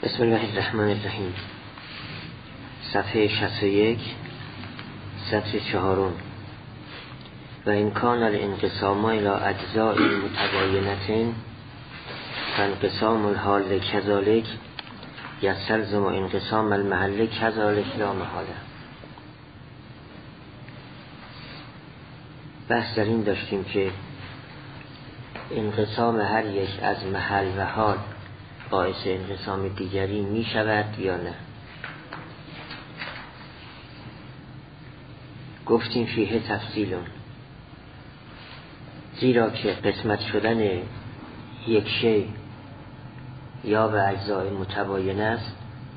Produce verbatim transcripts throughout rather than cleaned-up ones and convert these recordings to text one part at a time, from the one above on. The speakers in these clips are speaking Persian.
بسم الله الرحمن الرحیم. صفحه شصت و یک، سطر چهارم. و این کان الانقسام الى اجزاء متباینة فانقسام الحال کذالک یستلزم انقسام المحل کذالک لا محاله. بحث در این داشتیم که انقسام هر یک از محل و حال باعث انقسام دیگری می شود یا نه. گفتیم فیه تفصیلون، زیرا که قسمت شدن یک شی یا به اجزای متباین است،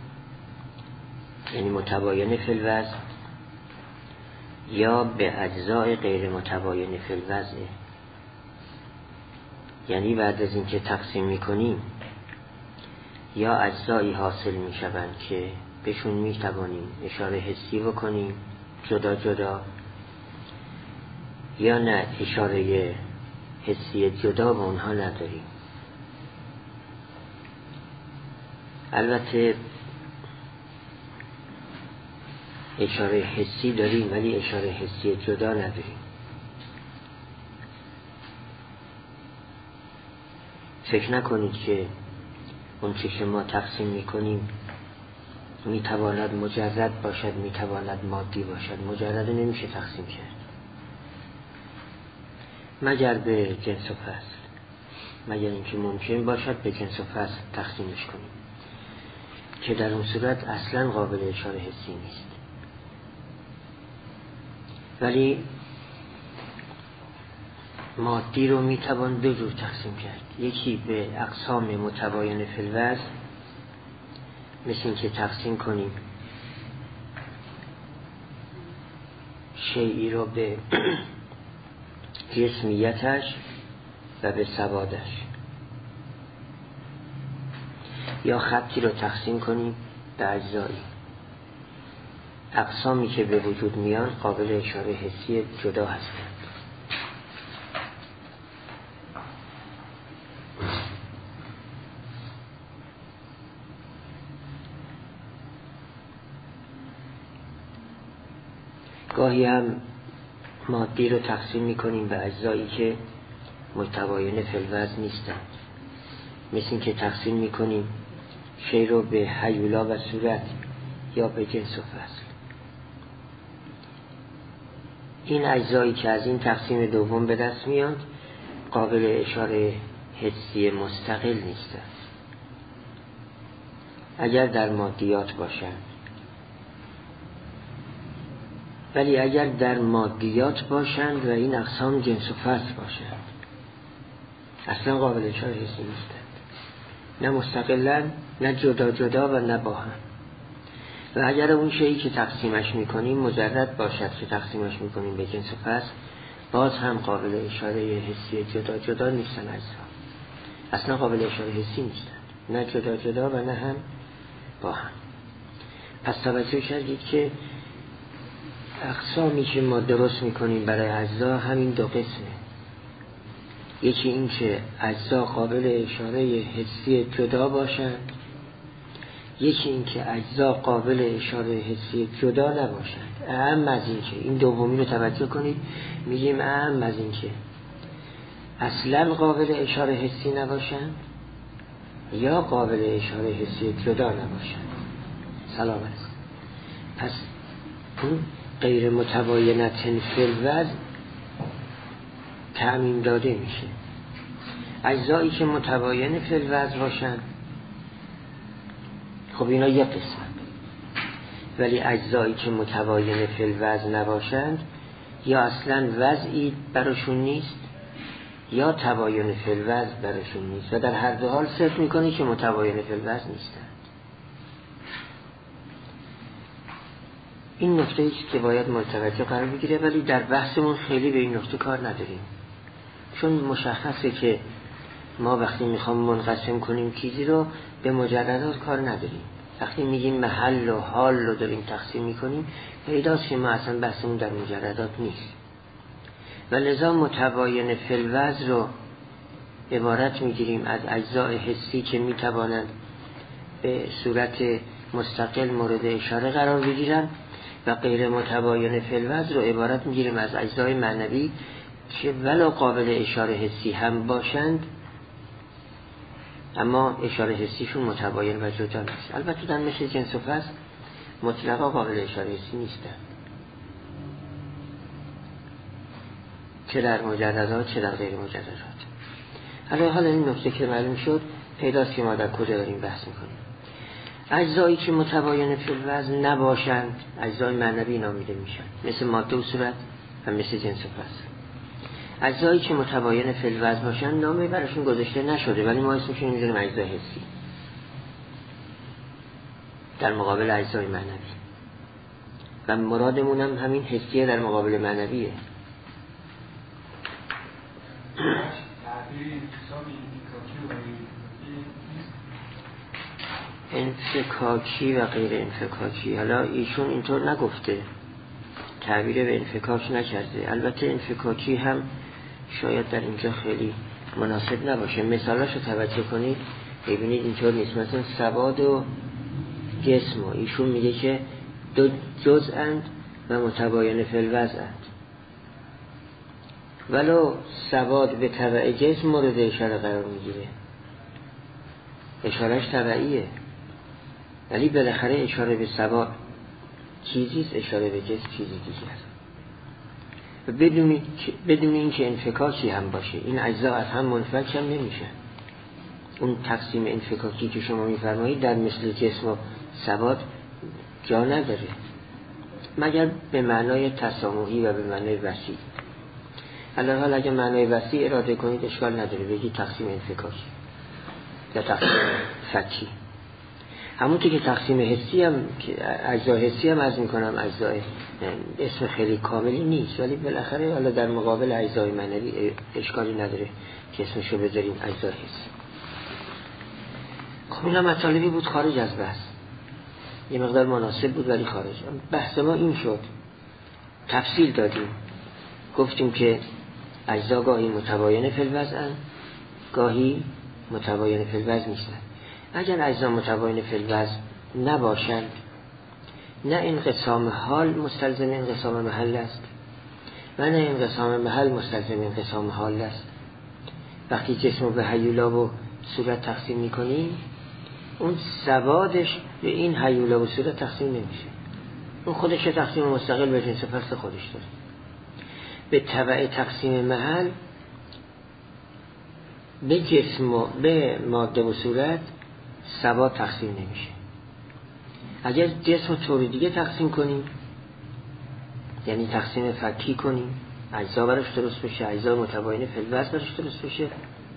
یعنی متباین فی الوضع، یا به اجزای غیر متباین فی الوضع، یعنی بعد از اینکه تقسیم میکنیم یا اجزایی حاصل میشوند که بهشون میتوانیم اشاره حسی بکنیم جدا جدا، یا نه اشاره حسی جدا به اونها نداریم. البته اشاره حسی داریم ولی اشاره حسی جدا نداریم. فکر نکنید که اون چیزی که ما تقسیم میکنیم میتواند مجرد باشد، میتواند مادی باشد. مجرد نمیشه تقسیم کرد مگر به جنس و فصل، مگر اینکه ممکن باشد به جنس و فصل تقسیمش کنیم، که در اون صورت اصلا قابل اشاره حسی نیست. ولی مادی رو میتوان دو جور تقسیم کرد. یکی به اقسام متباین فی الوضع، مثل این که تقسیم کنیم شیئی رو به جسمیتش و به سوادش، یا خطی رو تقسیم کنیم به اجزایی. اقسامی که به وجود میان قابل اشاره حسی جدا هستند. گاهی هم مادی رو تقسیم میکنیم به اجزایی که متباین فی الوضع نیستند، مثل این که تقسیم میکنیم شی رو به هیولا و صورت یا به جنس و فصل. این اجزایی که از این تقسیم دوم به دست میاد قابل اشاره حسی مستقل نیستند. اگر در مادیات باشند، ولی اگر در مادیات باشند و این اقسام جنس و فصل باشند اصلا قابل اشاره حسی نیستند، نه مستقلن، نه جدا جدا و نه با هم. و اگر اون شیئی که تقسیمش میکنیم مجرد باشد که تقسیمش میکنیم به جنس و فصل، باز هم قابل اشاره حسی جدا جدا نیستن. اجزا اصلا قابل اشاره حسی نیستند، نه جدا جدا و نه هم با هم. پس توجه کردید که اقسامی که ما درست میکنیم برای اجزا همین دو قسمه. یکی این که اجزا قابل اشاره حسی جدا باشند، یکی این که اجزا قابل اشاره حسی جدا نباشند. اهم از این که این دومی رو توجه کنید، میگیم اهم از این که اصلا قابل اشاره حسی نباشند یا قابل اشاره حسی جدا نباشند. سلام علیکم. پس اون غیر متباینت فی الوضع تعمیم داده میشه. اجزایی که متباین فی الوضع باشن خب اینا یک قسمت، ولی اجزایی که متباین فی الوضع نباشند یا اصلا وضعی براشون نیست یا تباین فی الوضع براشون نیست، و در هر دو حال صرف میکنی که متباین فی الوضع نیستن. این نکته ایست که باید متوجه قرار بگیره، ولی در بحثمون خیلی به این نکته کار نداریم، چون مشخصه که ما وقتی میخوام منقسم کنیم چیزی رو به مجردات کار نداریم. وقتی میگیم محل و حال رو داریم تقسیم میکنیم، پیداست که ما اصلا بحثمون در مجردات نیست، و لذا متباین فی الوضع رو عبارت میگیریم از اجزای حسی که میتوانند به صورت مستقل مورد اشاره قرار بگیرن و غیر متباین فی الوضع رو عبارت میگیریم از اجزای معنوی که ولو قابل اشاره حسی هم باشند اما اشاره حسیشون متباین و جدا نیست. البته در مثل جنس و فصل مطلقا قابل اشاره حسی نیستن، چه در مجردات چه در غیر مجردات. حالا حالا این نکته که معلوم شد پیداست که ما در کجا داریم بحث میکنیم. اجزایی که متباین فی الوضع نباشند اجزای معنوی نامیده میشن، مثل ماده و صورت و مثل جنس و فصل. اجزایی که متباین فی الوضع باشند نامی براشون گذاشته نشده ولی ما اسمشون میذاریم اجزای حسی در مقابل اجزای معنوی و مرادمون هم همین حسیه در مقابل معنویه. انفکاکی و غیر انفکاکی، حالا ایشون اینطور نگفته، تعبیر به انفکاک نکرده. البته انفکاکی هم شاید در اینجا خیلی مناسب نباشه. مثالاشو توجه کنید ببینید اینطور نیست. مثلا سواد و جسم، ایشون میگه که دو جزءاند و متباین فی الوضعند، ولو سواد به تبع جسم مورد اشاره قرار میگیره، اشارهش تبعیه، ولی بالاخره اشاره به سواد چیزیست، اشاره به جسم چیزی دیگه است. و بدون بدون اینکه انفکاکی هم باشه این اجزا از هم منفک هم نمیشه. اون تقسیم انفکاکی که شما میفرمایید در مثل جسم و سواد جا نداره مگر به معنای تسامحی و به معنای وسیع. الان حالا اگه معنای وسیع اراده کنید اشکال نداره، بگید تقسیم انفکاکی یا تقسیم فکی. همونطور که تقسیم حسی هم اجزا حسی هم عرض میکنم اجزای اسم خیلی کاملی نیست، ولی بالاخره حالا در مقابل اجزای معنوی اشکالی نداره که اسمشو بذاریم اجزا حسی. خب اینا مطالبی بود خارج از بحث، یه مقدار مناسب بود ولی خارج. بحث ما این شد، تفصیل دادیم، گفتیم که اجزا گاهی متباین فی الوضع گاهی متباین فی الوضع نیستند. اگر اجزا متباین فی الوضع نباشند نه انقسام حال مستلزم انقسام محل است و نه انقسام محل مستلزم انقسام حال است. وقتی جسم به هیولا و صورت تقسیم میکنیم اون سوادش به این هیولا و صورت تقسیم نمیشه، اون خودش تقسیم مستقل به جنس فصل خودش داره. به تبع تقسیم محل به جسم و به ماده و صورت سواد تقسیم نمیشه. اگر جسم رو طور دیگه تقسیم کنیم، یعنی تقسیم فکی کنیم، اجزا براش درست بشه، اجزا متباین فی الوضع براش درست بشه،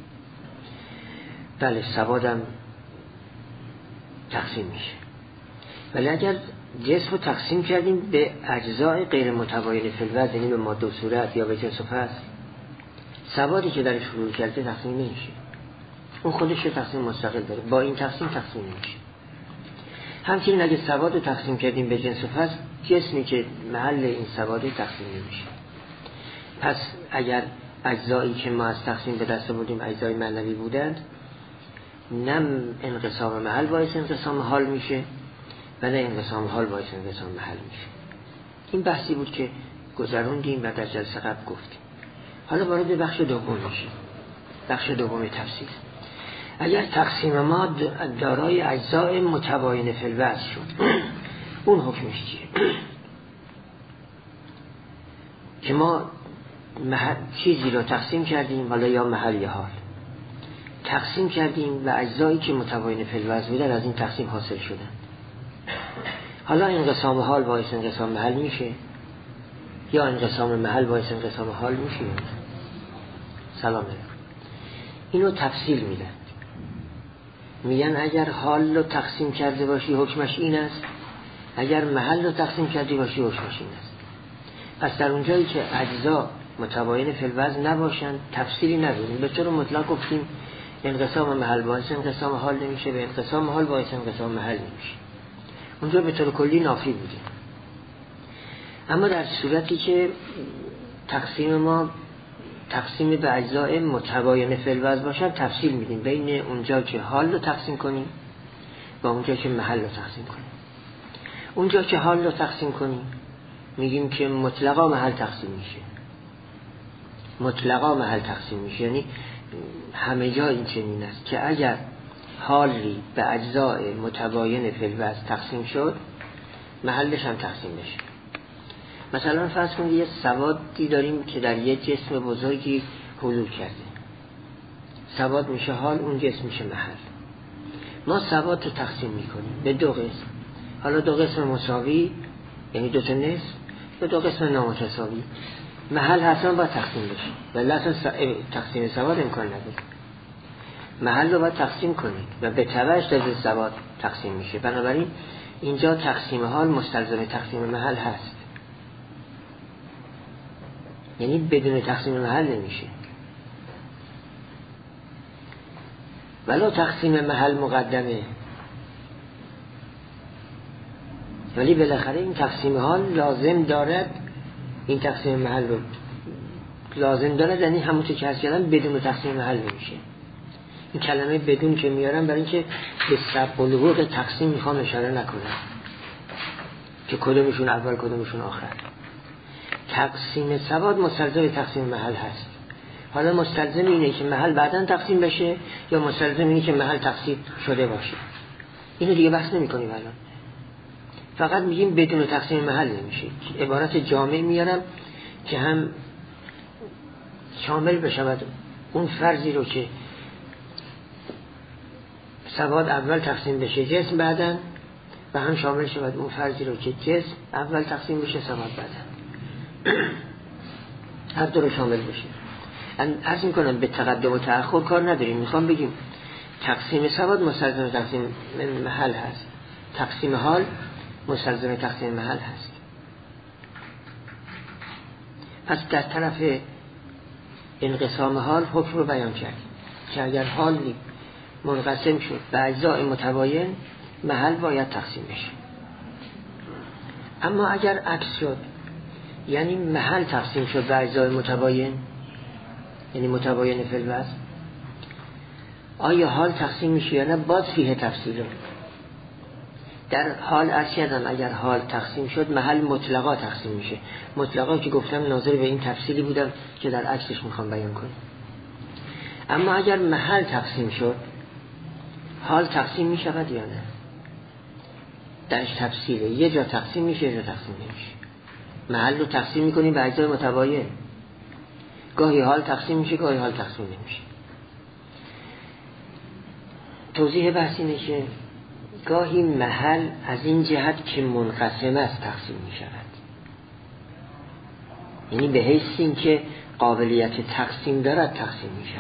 بله سوادم تقسیم میشه. ولی اگر جسم رو تقسیم کردیم به اجزای غیر متباین فی الوضع، یعنی به ماده و صورت یا به جنس و فصل، سوادی که درش فرو کرده تقسیم نمیشه، اون خودش تقسیم مستقل داره، با این تقسیم تقسیم نمیشه. همچنین اگه سواد رو تقسیم کردیم به جنس و فصل، جسمی که محل این سواد تقسیم نمیشه. پس اگر اجزایی که ما از تقسیم به دست بردیم اجزای معنوی بودند، نه انقسام محل باعث انقسام حال میشه و نه انقسام حال باعث انقسام محل میشه. این بحثی بود که گذروندیم و در جلسه قبل گفتیم. حالا وارد بخش دوم میشیم، بخش دوم تفسیر. اگر تقسیم ما دارای اجزای متباین فی الوضع شد اون حکمش چیه؟ که ما محل چیزی رو تقسیم کردیم، حالا یا محل یا حال تقسیم کردیم و اجزایی که متباین فی الوضع بودن از این تقسیم حاصل شدن. حالا انقسام حال باعث انقسام محل میشه یا انقسام محل باعث انقسام حال میشه؟ سلام علیکم. اینو تفصیل میدن، میگن اگر حال رو تقسیم کرده باشی حکمش این است، اگر محل رو تقسیم کرده باشی حکمش این است. پس در اونجایی که اجزا متباین فی الوضع نباشند تفصیلی نداریم، به طور مطلق گفتیم انقسام محل باعث انقسام حال نمیشه، به انقسام حال باعث انقسام محل نمیشه. اونجا به طور کلی نافی بودیم. اما در صورتی که تقسیم ما تقسیم به اجزای متباین فی الوضع باشن تفصیل میدیم، بین اونجا که حال رو تقسیم کنیم و اونجا که محل رو تقسیم کنیم. اونجا که حال رو تقسیم کنیم میگیم که مطلقا محل تقسیم میشه. مطلقا محل تقسیم میشه یعنی همه جا این چنین است که اگر حالی به اجزای متباین فی الوضع تقسیم شد محلش هم تقسیم بشه. مثلا فرض کنید یه سوادی داریم که در یه جسم بزرگی حلول کرده، سواد میشه حال، اون جسم میشه محل. ما سواد رو تقسیم میکنیم به دو قسم، حالا دو قسم مساوی یعنی دو تا نصف و دو قسم نامتساوی. محل حتما باید تقسیم بشه ولی اصلا تقسیم سواد امکان نداره. محل رو باید تقسیم کنید و به تبعش در سواد تقسیم میشه. بنابراین اینجا تقسیم حال مستلزم تقسیم محل هست، یعنی بدون تقسیم محل نمیشه. ولو تقسیم محل مقدمه ولی بالاخره این تقسیم حال لازم دارد، این تقسیم محل رو لازم دارد، یعنی همونطور که هست کردم بدون تقسیم محل نمیشه. این کلمه بدون که میارم برای اینکه به سبب الوقوع تقسیم میخوام اشاره نکنم که کدومشون اول کدومشون آخر. تقسیم سواد مستلزم تقسیم محل هست. حالا مستلزم اینه که محل بعداً تقسیم بشه یا مستلزم اینه که محل تقسیم شده باشه. اینو دیگه بحث نمی کنیم الان، فقط میگیم بدون تقسیم محل نمیشه. عبارت جامع میارم که هم شامل بشود اون فرضی رو که سواد اول تقسیم بشه جسم بعداً، و هم شامل شود اون فرضی رو که جسم اول تقسیم بشه سواد بعداً. هر دو رو شامل بشه. عرض میکنم به تقدم و تأخر کار نداریم، میخوام بگیم تقسیم سواد مستلزم تقسیم محل هست، تقسیم حال مستلزم تقسیم محل هست. پس در طرف انقسام حال حکم رو بیان کردیم که اگر حالی منقسم شد به اجزای متباین محل باید تقسیم بشه. اما اگر عکس شد، یعنی محل تقسیم شد به اجزای متباین یعنی متباین فی الوضع، آیا حال تقسیم میشه یا نه؟ باز فیه تفصیله. در حال عرض کردم اگر حال تقسیم شد محل مطلقا تقسیم میشه. مطلقا که گفتم ناظر به این تفصیلی بودم که در عکسش میخوام بیان کنم. اما اگر محل تقسیم شد حال تقسیم میشود یا نه؟ درش تفصیله، یه جا تقسیم میشه یه جا تقسیم نمیشه. محل رو تقسیم میکنیم به اجزای متباین، گاهی حال تقسیم میشه گاهی حال تقسیم نمیشه. توضیح بحث اینه که گاهی محل از این جهت که منقسم است تقسیم میشود، یعنی به حیث این که قابلیت تقسیم دارد تقسیم میشود.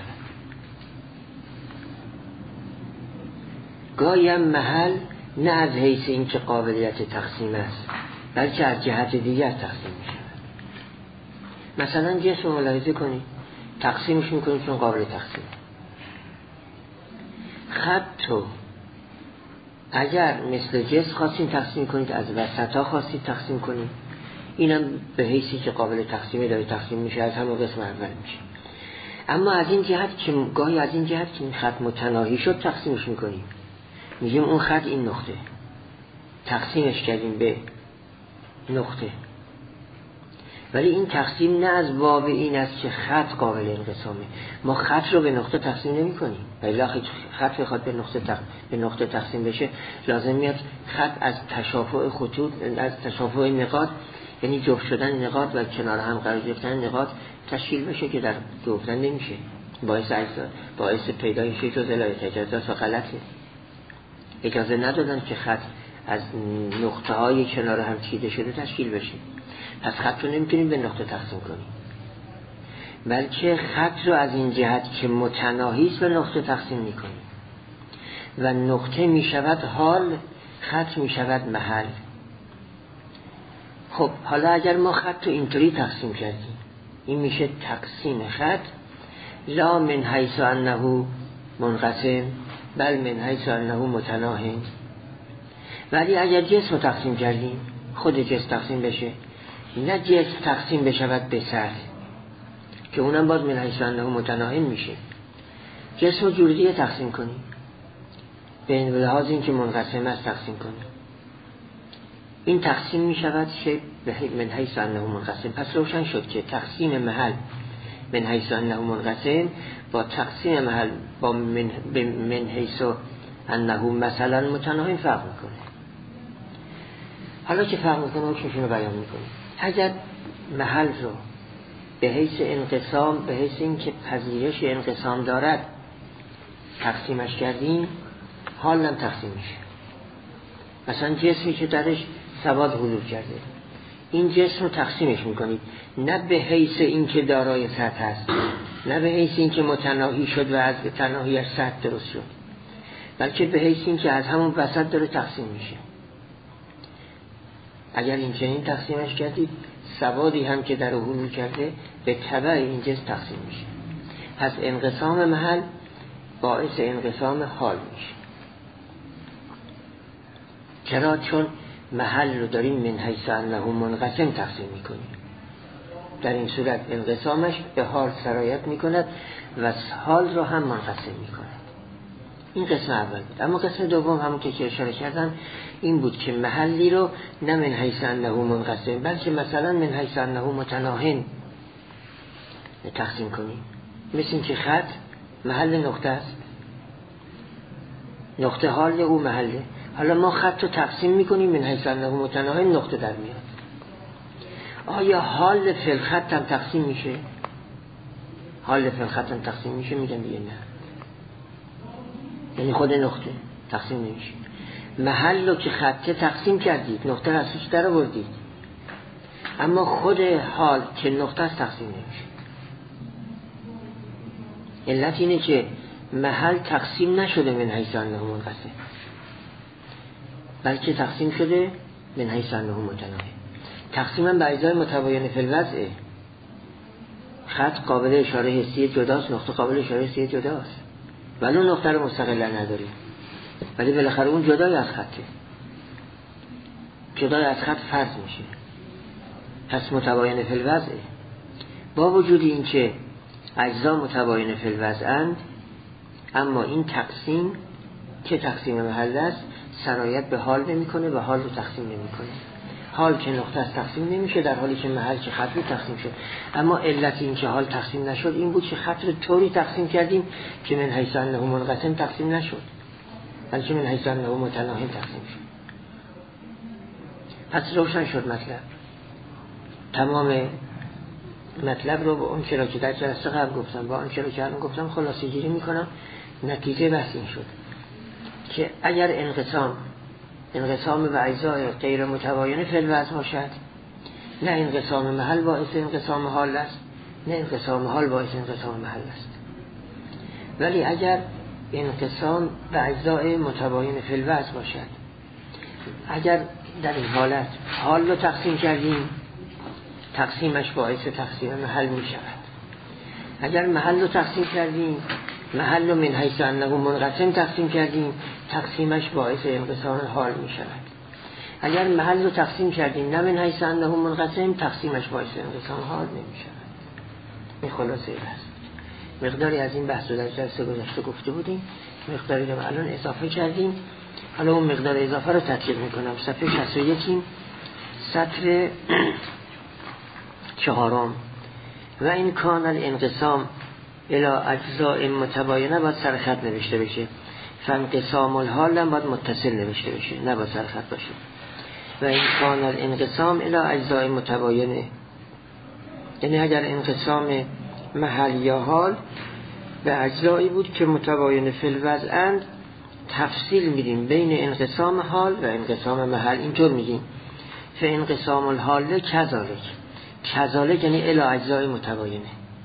گاهی هم محل نه از حیث این که قابلیت تقسیم است بلکه از جهت دیگر تقسیم میشود. مثلا جسم ملاحظه کنید تقسیمش میکنید چون قابل تقسیم. خط اگر مثل جسم خواستین تقسیم کنید، از وسطا خواستید تقسیم کنید، اینم به حیثی که قابل تقسیمه داره تقسیم میشه، از همون قسم اول میشه. اما از این جهت که گاهی از این جهت که این خط متناهی شد تقسیمش میکنیم، میگیم اون خط این نقطه، تقسیمش کردیم به نقطه. ولی این تقسیم نه از باب این است که خط قابل انقسامه. ما خط رو به نقطه تقسیم نمی کنیم، ولی خط بخواد به نقطه تق... به نقطه تقسیم بشه لازم میاد خط از تشافع خطوط، از تشافع نقاط، یعنی جفت شدن نقاط و کنار هم قرار گرفتن نقاط تشکیل بشه که در جفتن نمیشه، باعث باعث پیدایش جزء اجازات و غلطه. اجازه ندادن که خط از نقطه های کنار هم چیده شده تشکیل بشه. پس خط رو نمیتونیم به نقطه تقسیم کنیم، بلکه خط رو از این جهت که متناهی است به نقطه تقسیم میکنیم و نقطه میشود حال، خط میشود محل. خب حالا اگر ما خط رو اینطوری تقسیم کردیم، این میشه تقسیم خط لا من حیث انه منقسم بل من حیث انه متناهی. ولی اگر جسم رو تقسیم کردیم، خود جسم تقسیم بشه، نه جسم تقسیم بشود به سر که اونم باز من حیث انه متناهی میشه. جسم رو جور دیگه تقسیم کنیم، به لحاظ این که منقسم است تقسیم کنیم. این تقسیم می شود که من حیث انه منقسم. پس روشن شد که تقسیم محل من حیث انه منقسم با تقسیم محل با من, من حیث انه مثلا متناهی فرق میکنه. حالا که فرق میکنه حکمشون رو بیان میکنیم. اگر محل رو به حیث انقسام، به حیث این که پذیرش انقسام دارد تقسیمش کردیم، حال هم تقسیم میشه. مثلا جسمی که درش سواد حضور کرده، این جسم رو تقسیمش میکنید، نه به حیث این که دارای سطح هست، نه به حیث این که متناهی شد و از تناهیش سطح درست شد، بلکه به حیث این که از همون وسط داره تقسیم میشه. اگر این چنین تقسیمش کردید، سوادی هم که در حضور کرده به تبع این جسم تقسیم میشه. پس انقسام محل باعث انقسام حال میشه. چرا؟ چون محل رو داریم من حیث انه منقسم تقسیم میکنیم. در این صورت انقسامش به حال سرایت میکند و حال رو هم منقسم میکند. این قسم اول بود. اما قسم دوم همون که اشاره کردم این بود که محلی رو نه من حیث انه منقسم بلکه مثلا من حیث انه متناهن تقسیم کنیم. مثل این که خط محل نقطه است، نقطه حال او محله. حالا ما خط رو تقسیم میکنیم من حیث انه متناهن، نقطه در میاد. آیا حال فی الخط هم تقسیم میشه؟ حال فی الخط هم تقسیم میشه؟ میگن دیگه نه، یعنی خود نقطه تقسیم نمیشه. محل رو که خطه تقسیم کردید، نقطه ازش در آوردید، اما خود حال که نقطه است تقسیم نمیشه. علت اینه که محل تقسیم نشده من حیث انه منقسم، بلکه تقسیم شده من حیث انه متناهی. تقسیم هم به اجزای متباین فی الوضع. خط قابل اشاره حسی جداست، نقطه قابل اشاره حسی جداست، ولی اون نقطه رو مستقلا نداریم، ولی بالاخره اون جدای از خطه، جدای از خط فرض میشه. پس متباین فی الوضع. با وجود این که اجزا متباین فی الوضع‌اند، اما این تقسیم که تقسیم محل است سرایت به حال نمیکنه و حال رو تقسیم نمیکنه. حال که نقطه است تقسیم نمیشه، در حالی که محل که خط رو تقسیم شد. اما علت این که حال تقسیم نشد این بود که خط رو طوری تقسیم کردیم که من حیث انه منقسم تقسیم نشد، بلکه من حیث انه متناهی تقسیم شد. پس روشن شد مطلب. تمام مطلب رو با اون چرا که در جلسه قبل گفتم، با اون چرا که الان گفتم خلاصه گیری میکنم. نتیجه بحث این شد که اگر انقسام انقسام و اجزای غیر متباین فی الوضع باشد، نه انقسام محل باعث انقسام حال است، نه انقسام حال باعث انقسام محل است. ولی اگر انقسام و اجزای متباین فی الوضع باشد، اگر در این حالت حال رو تقسیم کردیم، تقسیمش باعث تقسیم محل می شود. اگر محل رو تقسیم کردیم، محل رو من حیث انه منقسم تقسیم کردیم، تقسیمش باعث انقسام حال می شود. اگر محل رو تقسیم کردیم نه من حیث انه منقسم، تقسیمش باعث انقسام حال نمی شود. این خلاصه بحث. مقداری از این بحث رو در جلسه گذشته گفته بودیم، مقداری رو الان اضافه کردیم. حالا اون مقدار اضافه رو تطبیق میکنم. صفحه شصت و یک سطر چهارم. و این کان الانقسام الی اجزاء متباینه باید سر خط نوشته بشه، فانقسام الحال هم باید متصل نوشته بشه، نه باید سر خط باشه. و این کان الانقسام الی اجزاء متباینه، یعنی اگر انقسام محل یا حال به اجزایی بود که متباین فی الوضع‌اند، تفصیل میدیم بین انقسام حال و انقسام محل. اینطور میگیم فانقسام الحال کذالک. کذالک یعنی الی اجزای متباینه،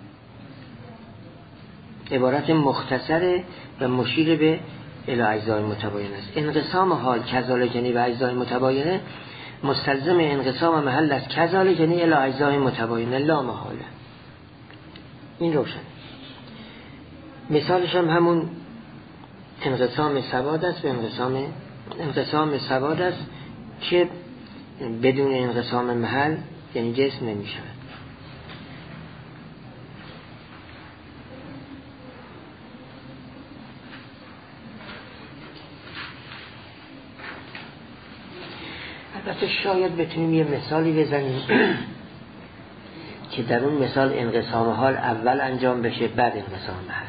عبارت مختصره و مشیر به الی اجزای متباینه است. انقسام حال کذالک یعنی به اجزای متباینه، مستلزم انقسام محل است. کذالک یعنی الی اجزای متباینه لا محاله. این روشن. مثالش هم همون انقسام سواد است به انقسام انقسام سواد است که بدون انقسام محل یعنی جسم نمی شود. البته شاید بتونیم یه مثالی بزنیم که در اون مثال انقسام حال اول انجام بشه بعد انقسام محل،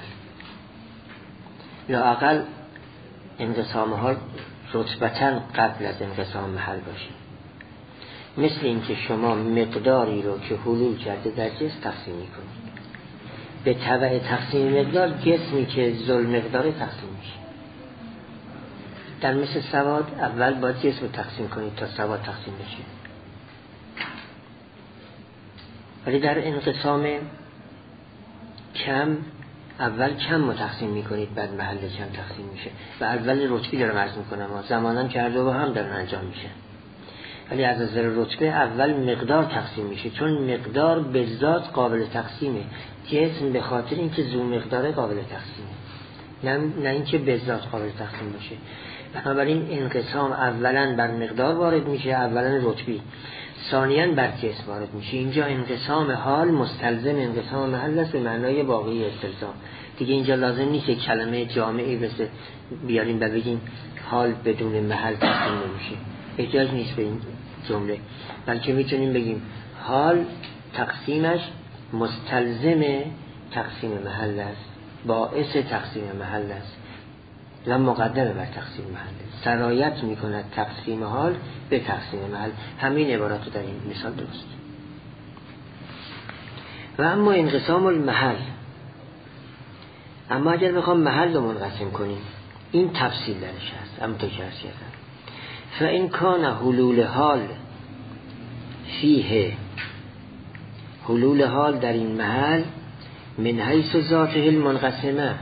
یا اقل انقسام حال رتبتاً قبل از انقسام محل باشه. مثل این که شما مقداری رو که حلول کرده در جسم تقسیم میکنید، به تبع تقسیم مقدار جسمی که ذل مقدار تقسیم میشه. در مثل سواد اول باید جسم رو تقسیم کنید تا سواد تقسیم بشه، ولی در انقسام کم اول کم رو تقسیم میکنید بعد محل کم تقسیم میشه. و اول رتبی دارم عرض میکنم، زمانم که هر دو با هم دارن انجام میشه، ولی از نظر رتبه اول مقدار تقسیم میشه، چون مقدار به ذات قابل تقسیمه، جسم به خاطر اینکه ذو مقدار قابل تقسیمه، نه نه اینکه به ذات قابل تقسیم باشه. بنابراین انقسام اولا بر مقدار وارد میشه، اولا رتبی، ثانیاً بر جسم وارد میشه. اینجا انقسام حال مستلزم انقسام محل است به معنای باقی استلزام. دیگه اینجا لازم نیست کلمه جامعی بسه بیاریم و بگیم حال بدون محل تقسیم نمیشه، احتیاج نیست به این جمله، بلکه میتونیم بگیم حال تقسیمش مستلزم تقسیم محل است، باعث تقسیم محل است و مقدمه بر تقسیم محل، سرایت میکند تقسیم حال به تقسیم محل. همین عبارات در این مثال درست. و اما انقسام المحل، اما اگر بخوام محل رو منقسم کنیم این تفصیل درش هست. اما تو که هست کردن فإن کان حلول حال فیه، حلول حال در این محل من حیث ذاته المنقسمه،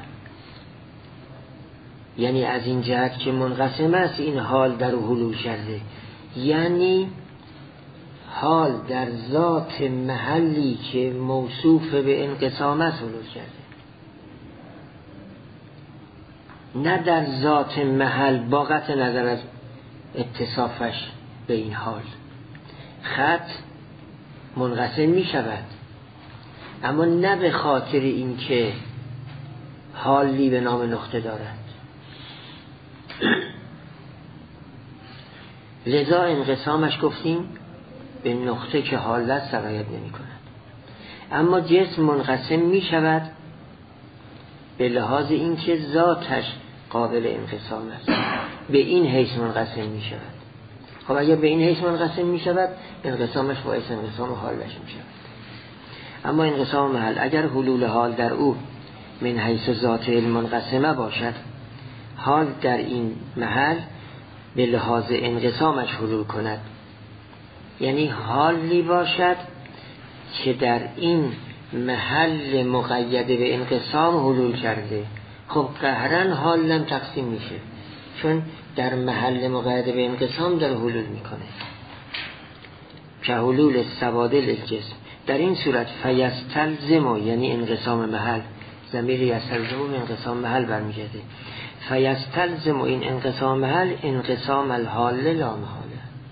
یعنی از این جهت که منقسم است این حال در حلول کرده، یعنی حال در ذات محلی که موصوف به انقسام است حلول کرده، نه در ذات محل با قطع نظر از اتصافش به این حال. خط منقسم می شود اما نه به خاطر اینکه حالی به نام نقطه دارد، لذا انقسامش گفتیم به نقطه که حالت سرایت نمی کند. اما جسم منقسم می شود به لحاظ اینکه ذاتش قابل انقسام است، به این حیث منقسم می شود. خب اگر به این حیث منقسم می شود انقسامش باعث انقسام حالش می شود. اما انقسام محل اگر حلول حال در او من حیث ذات المنقسمه باشد، حال در این محل به لحاظ انقسامش حلول کند، یعنی حالی باشد که در این محل مقید به انقسام حلول کرده. خب قهرن حال هم تقسیم میشه، چون در محل مقید به انقسام در حلول میکنه، که حلول سوادل الجسم. در این صورت فیستلزم، یعنی انقسام محل، ضمیر یستلزم به انقسام محل برمیگرده، فیستلزم این انقسام محل انقسام الحال لا محاله.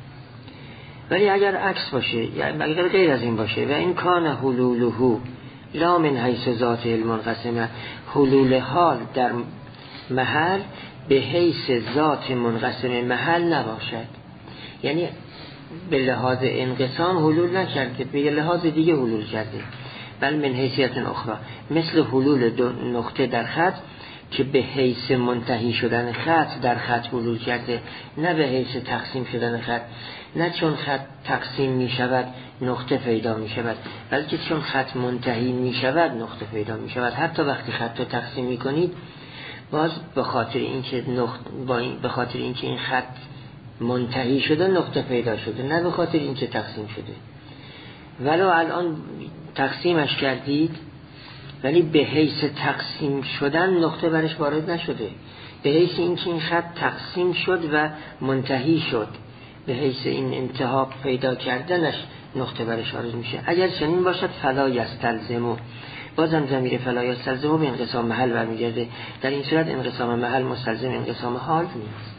ولی اگر عکس باشه، یعنی اگر غیر از این باشه، و این کان حلوله لا من حیث ذات المنقسمه، حلول حال در محل به حیث ذات منقسم محل نباشد، یعنی به لحاظ انقسام حلول نکرده، به لحاظ دیگه حلول کرده، بل من حیثیت اخرى، مثل حلول دو نقطه در خط که به حیث منتهی شدن خط در خط حلول کرده، نه به حیث تقسیم شدن خط. نه چون خط تقسیم می شود نقطه پیدا می شود، بلکه چون خط منتهی می شود نقطه پیدا می شود. حتی وقتی خط رو تقسیم می کنید باز به خاطر اینکه نقطه با این به خاطر اینکه این خط منتهی شده نقطه پیدا شده، نه به خاطر اینکه تقسیم شده. ولو الان تقسیمش کردید ولی به حیث تقسیم شدن نقطه برش وارد نشده، به حیث اینکه این خط تقسیم شد و منتهی شد، به حیث این انتها پیدا کردنش نقطه برش وارد میشه. اگر چنین باشد فلا یستلزم، بازم ضمیر فلا یستلزم به انقسام محل برمیگرده. در این صورت انقسام محل مستلزم انقسام حال نیست.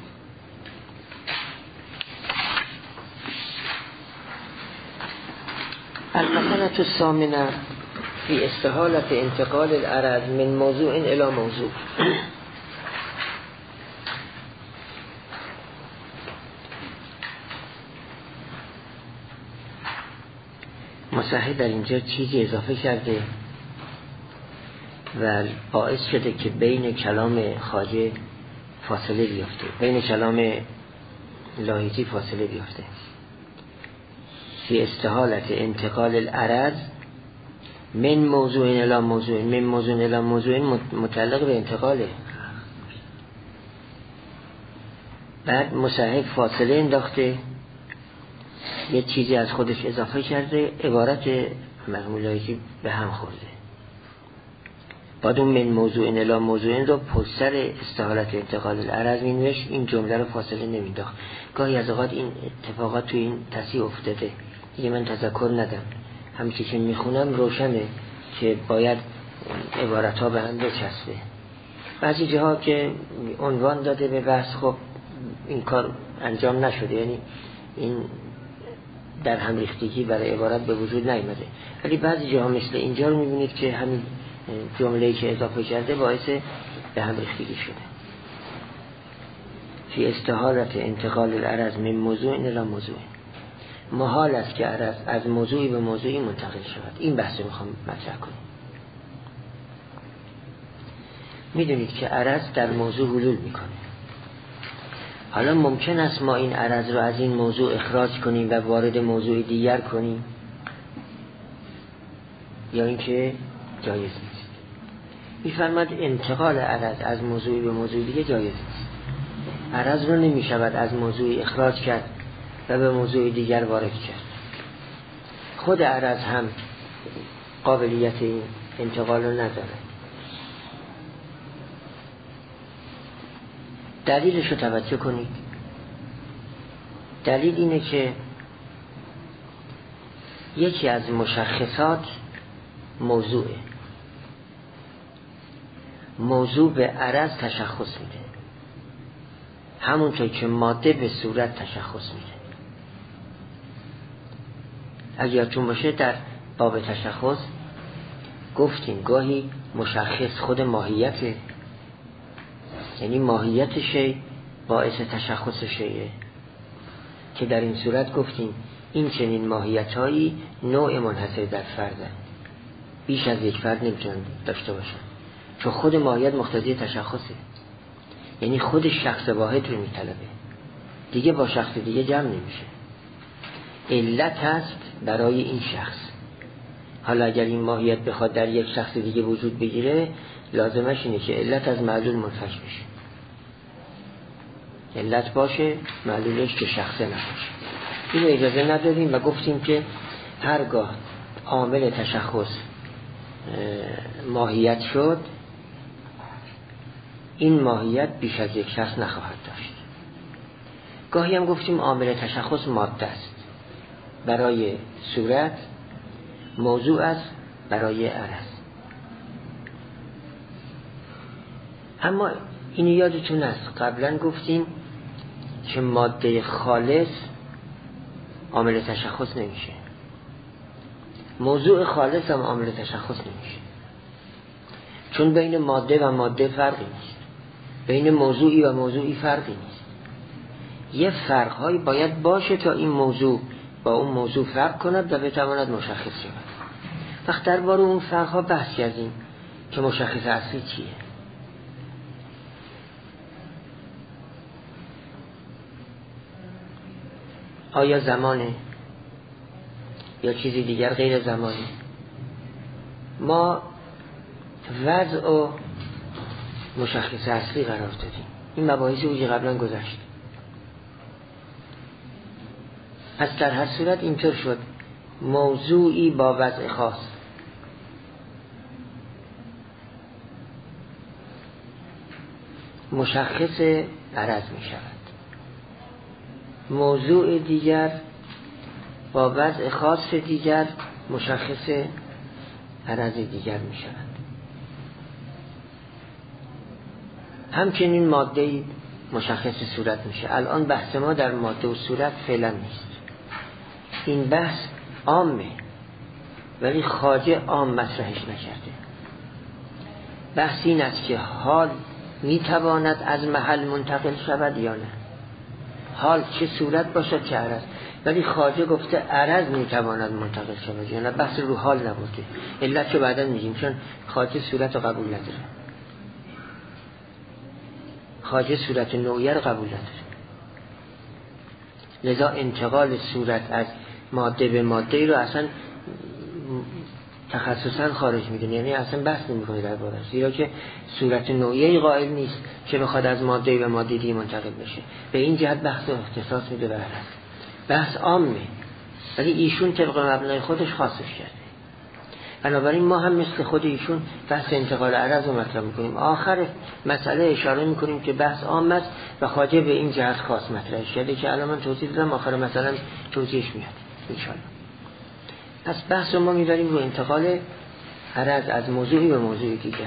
المسألة الثامنة في استحالة انتقال العرض من موضوع الى موضوع. مصحح در اینجا چیزی اضافه کرده و باعث شده که بین کلام خواجه فاصله بیفته، بین کلام لاحیجی فاصله بیفته. فی استحالت انتقال العرض من موضوع الی موضوع، من موضوع الی موضوع متعلق به انتقاله. بعد مصحح فاصله انداخته، یه چیزی از خودش اضافه کرده، عبارت مرحوم لاحیجی به هم خورده. بعد اون من موضوع الی موضوع رو پشت سر استحالت انتقال العرض مینوشت، این جمله رو فاصله نمینداخت. گاهی از اوقات این اتفاقات تو این تصحیح افتاده، دیگه من تذکر ندم، همچی که میخونم روشنه که باید عبارت ها به هم بچسبه. بعضی جاها که عنوان داده به بحث، خب این کار انجام نشده، یعنی این در هم ریختگی برای عبارت به وجود نیامده. ولی بعضی جاها مثل اینجا رو میبینید که همین جمله‌ای که اضافه کرده باعث به هم ریختگی شده. فی استحالت انتقال العرض من موضوع الی موضوع، محال است که عرض از موضوعی به موضوعی منتقل شود. این بحث رو میخوام مطرح کنم. میدونید که عرض در موضوع حلول میکنه. حالا ممکن است ما این عرض رو از این موضوع اخراج کنیم و وارد موضوع دیگر کنیم، یا اینکه جایز نیست. میفرماد انتقال عرض از موضوعی به موضوع دیگه جایز نیست. عرض رو نمیشود از موضوعی اخراج کرد و به موضوع دیگر وارد کرد. خود عرض هم قابلیت این انتقال رو نداره. دلیلش رو توجه کنید. دلیل اینه که یکی از مشخصات موضوعه. موضوع به عرض تشخص میده، همونطور که ماده به صورت تشخص میده. اگر یادتون باشه در باب تشخص گفتیم گاهی مشخص خود ماهیته، یعنی ماهیت شی باعث تشخص شیه، که در این صورت گفتیم این چنین ماهیت‌هایی نوع منحصر در فردن، بیش از یک فرد نمیتونن داشته باشن، چون خود ماهیت مقتضی تشخصه، یعنی خود شخص واحد رو میطلبه، دیگه با شخص دیگه جمع نمیشه. علت هست برای این شخص. حالا اگر این ماهیت بخواد در یک شخص دیگه وجود بگیره، لازمش اینه که علت از معلول منفک بشه، علت باشه معلولش که شخصه نباشه. اینو اجازه ندادیم و گفتیم که هرگاه عامل تشخص ماهیت شد، این ماهیت بیش از یک شخص نخواهد داشت. گاهی هم گفتیم عامل تشخص ماده است، برای صورت موضوع است، برای عرض. اما این یادتون است قبلا گفتیم که ماده خالص عامل تشخص نمیشه، موضوع خالص هم عامل تشخص نمیشه، چون بین ماده و ماده فرقی نیست، بین موضوعی و موضوعی فرقی نیست. یه فرقهایی باید باشه تا این موضوع با اون موضوع فرق کند و بتواند مشخص شود. وقت درباره اون فرقها بحث کردیم که مشخص اصلی چیه. آیا زمانه یا چیزی دیگر غیر زمانی؟ ما وضع و مشخص اصلی قرار دادیم. این مباحثی اوجی قبلا گذشت. پس در هر صورت اینطور شد موضوعی با وضع خاص، مشخص عرض می شود. موضوع دیگر با وضع خاص دیگر مشخص عرض دیگر می شود. همچنین ماده مشخص صورت میشه. الان بحث ما در ماده و صورت فعلا نیست. این بحث عامه ولی خواجه عام مطرحش نکرده. بحث این است که حال میتواند از محل منتقل شود یا نه. حال چه صورت باشد چه عرض. ولی خواجه گفته عرض میتواند منتقل شود، یعنی بحث رو حال نبوده. علت رو بعدا میگیم، چون خواجه صورت رو قبول نداره. خواجه صورت نوعیه رو قبول نداره، لذا انتقال صورت از ماده به ماده رو اصلا تخصصا خارج میدونه، یعنی اصلا بحث نمیکنه دربارش، زیرا که صورت نوعیه قائل نیست که بخواد از ماده به ماده دیگه منتقل بشه. به این جهت بحث رو اختصاص میده به عرض، بحث عامه، ولی ایشون طبق مبنای خودش خاصش کرده. بنابراین ما هم مثل خود ایشون بحث انتقال عرض رو مطرح میکنیم، آخر مسئله اشاره میکنیم که بحث عام است و خواجه به این جهت خاص مطرح شده که الان من توضیح دادم، آخر مثلا توضیحش میاد انشاءالله. پس بحث رو ما میبریم رو انتقال عرض از موضوعی به موضوعی دیگر.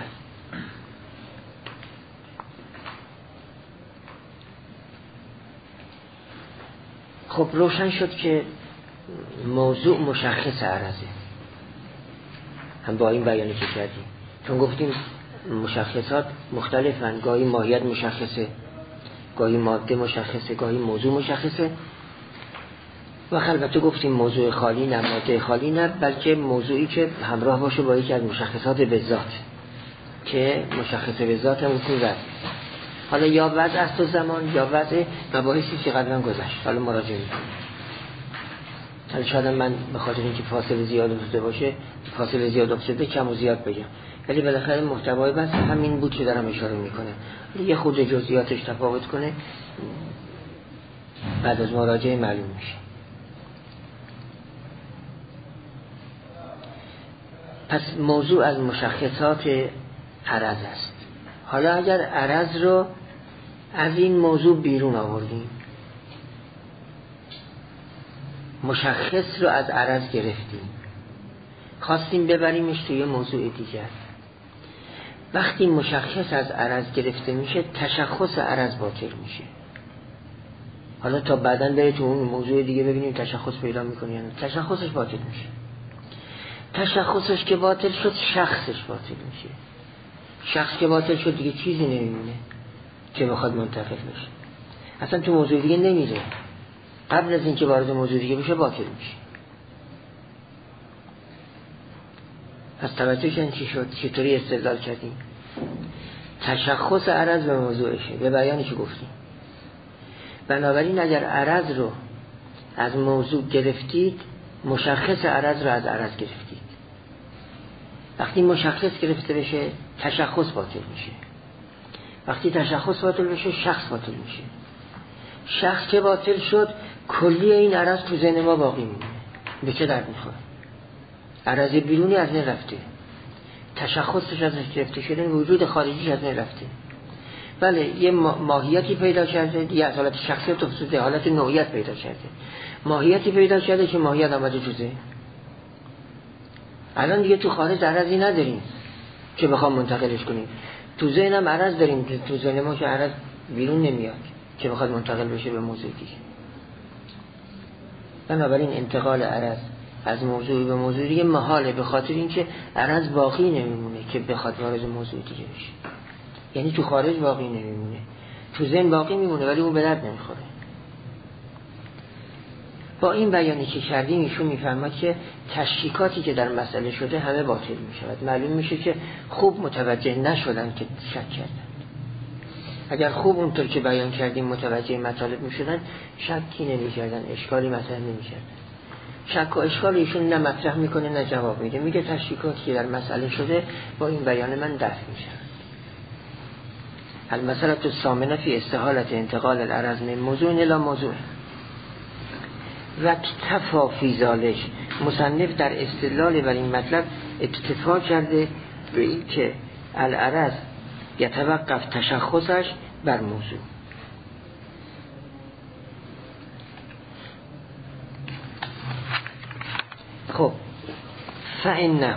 خب روشن شد که موضوع مشخص عرضه، هم با این بیانی که کردیم، چون گفتیم مشخصات مختلفن، گاهی ماهیت مشخصه، گاهی ماده مشخصه، گاهی موضوع مشخصه. و البته گفتیم موضوع خالی نه، ماده خالی نه، بلکه موضوعی که همراه باشه با یکی از مشخصات به ذات، که مشخص به ذات هم اون وضع، حالا یا وضع است و زمان یا وضع مباحثی که قبلا گذشت. حالا مراجعه می‌کنیم. حالا شاید من به خاطر اینکه فاصله زیاد افتاده باشه، فاصله زیاد افتاده کم و زیاد بگم، ولی بالاخره محتوای بس همین بود که دارم اشاره میکنم. یه خود جزئیاتش تفاوت کنه بعد از مراجعه معلوم میشه. پس موضوع از مشخصات عرض است. حالا اگر عرض رو از این موضوع بیرون آوردیم، مشخص رو از عرض گرفتیم، خواستیم ببریمش توی موضوع دیگر، وقتی مشخص از عرض گرفته میشه تشخص عرض باطل میشه. حالا تا بعداً بره تو اون موضوع دیگه ببینیم تشخص پیدا میکنه، یعنی تشخصش باطل میشه. تشخصش که باطل شد شخصش باطل میشه. شخص که باطل شد دیگه چیزی نمیمونه که بخواد منتقل بشه، اصلا تو موضوع دیگه نمیره، قبل از اینکه وارد موضوع دیگه بشه باطل میشه. پس توجهشون چی شد؟ چطوری استدلال کردیم؟ تشخص عرض به موضوعشه، به بیانی که گفتیم. بنابراین اگر عرض رو از موضوع گرفتید، مشخص عرض رو از عرض گرفتید. وقتی مشخص گرفته بشه تشخص باطل میشه، وقتی تشخص باطل بشه شخص باطل میشه. شخص که باطل شد کلی این عرض تو ذهن ما باقی میمونه. به چه درد میخوره؟ عرض بیرونی از نه رفته، تشخصش ازش گرفته شده، وجود خارجیش از نه رفته. بله یه ماهیتی پیدا کرده، یه از حالت شخصیت افتاده حالت نوعیت پیدا کرده، ماهیتی پیدا کرده که ماهیت آمده تو ذهن. الان دیگه تو خارج عرضی نداریم که بخوام منتقلش کنیم، تو ذهن هم عرض داریم، تو ذهن ما که عرض بیرون نمیاد که بخواد منتقل بشه به موضوع دیگه. بنابراین انتقال عرض از موضوع به موضوع دیگه محاله، به خاطر اینکه عرض باقی نمیمونه که بخواد وارد موضوع دیگه بشه. یعنی تو خارج باقی نمیمونه، تو ذهن باقی میمونه ولی اون به درد نمیخوره. با این بیانی که کردیم ایشون میفرماد که تشکیکاتی که در مسئله شده همه باطل میشود. معلوم میشه که خوب متوجه نشدن که شک کردن. اگر خوب اونطور که بیان کردیم متوجه مطالب میشدن شکی نمیکردن، اشکالی مطرح نمیکردن. شک و اشکال ایشون نه مطرح میکنه نه جواب میده، میگه تشکیکاتی که در مسئله شده با این بیان من دفع میشن. المسألة الثامنة في استحالة انتقال العرض من موضوع الى موضوع. و اکتفا فی ذالک، مصنف در استدلال بر این مطلب اکتفا کرده به این که العرض یتوقف تشخصش بر موضوع. خب فإنه،